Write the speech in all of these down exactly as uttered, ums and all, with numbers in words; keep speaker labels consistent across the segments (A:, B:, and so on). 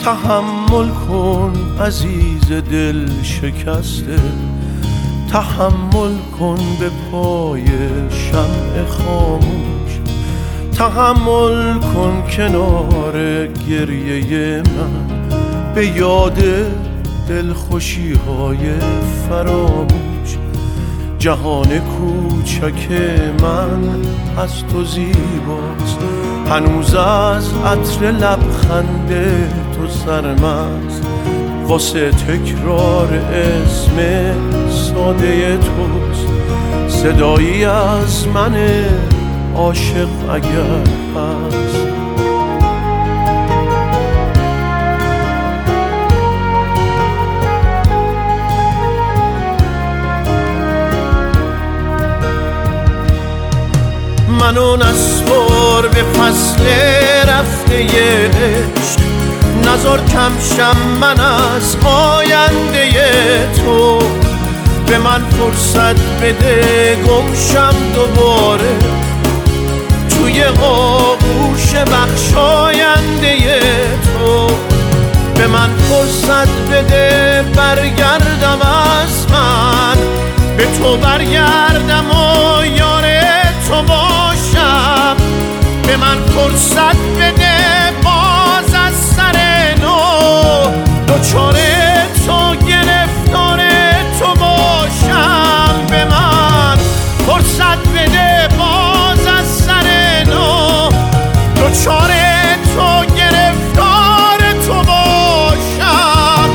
A: تحمل کن عزیز دل شکسته، تحمل کن به پای شمع خاموش، تحمل کن کنار گریه من به یاد دلخوشی های فراموش. جهان کوچک من از تو زیباست، هنوز از عطر لبخند تو سرمست، واسه تکرار اسم ساده توست صدایی از من عاشق اگر هست. منو نسپار به فصل رفته عشق، نزار کم شم من از آینده تو، به من فرصت بده گمشم دوباره توی آغوش بخشاینده تو، به من فرصت بده برگردم از من به تو برگردم و یار تو باشم، به من فرصت بده باز از سر نو دوچار تو گرفتار تو باشم، به من فرصت بده باز از سر نو دوچار تو گرفتار تو باشم.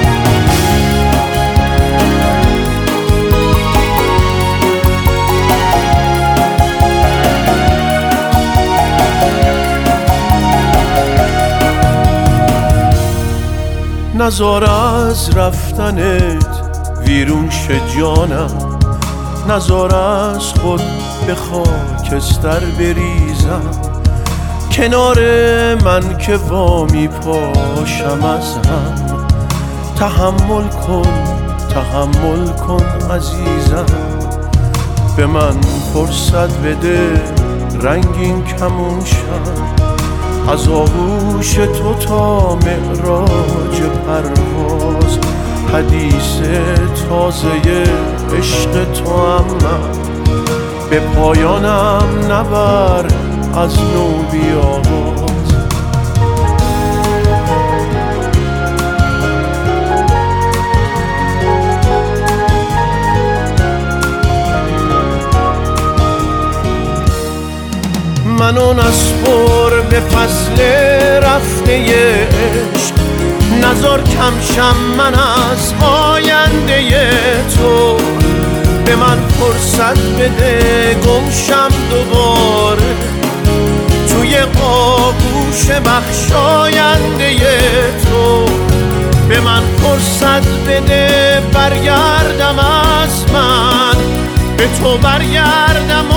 A: نزار از رفتنت ویرون شه جانم، نزار از خود به خاکستر بریزم، کنار من که وامی پاشم از هم. تحمل کن تحمل کن عزیزم، به من فرصت بده رنگین کمون شم، از آغوش تو تا معراج پرواز حدیث تازه عشق تو هم من، به پایانم نبر از نو بیاواز. منو نسپر به فصل رفته عشق، نزار کم شم من از آینده تو، به من فرصت بده گمشم دوباره توی آغوش بخشاینده تو، به من فرصت بده برگردم از من به تو برگردم